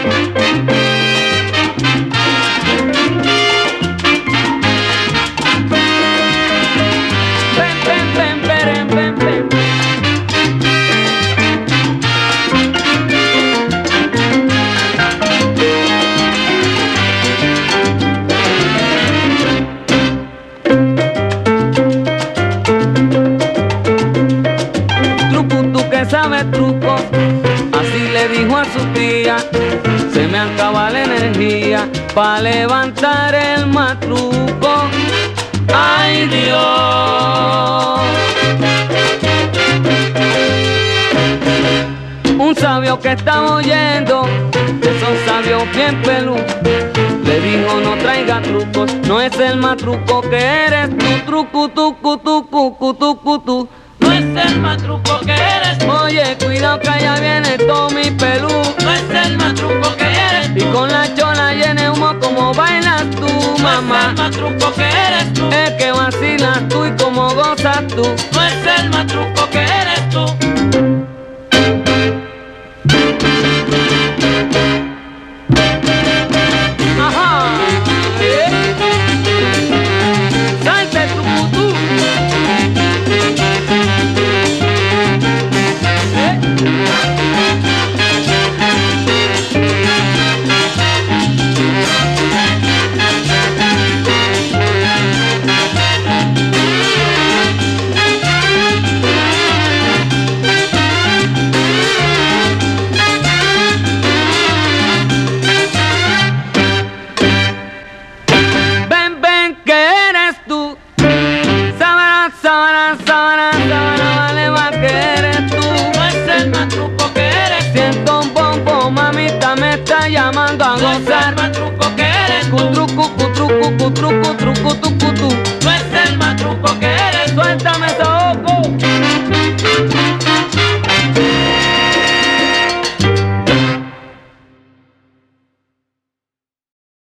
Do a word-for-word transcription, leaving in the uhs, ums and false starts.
Sabe truco, así le dijo a su tía, se me acaba la energía pa' levantar el matruco. ¡Ay, Dios! Un sabio que estaba oyendo, de esos sabios bien pelú, le dijo no traiga trucos, no es el matruco que eres tú, truco, tucu, tucu, tucu, tu. No es el matruco que eres tú. Oye, cuidado que allá viene Tommy Pelú. No es el matruco que eres tú. Y con la chola llena de humo como bailas tú, mamá. No es el matruco que eres tú. Es que vacilas tú y como gozas tú. No es el matruco que eres tú. Ajá. ¿Eh? Salte truco tú. Llamando a gozar, no es el matruco que eres tú. Truco, truco, truco, truco, truco,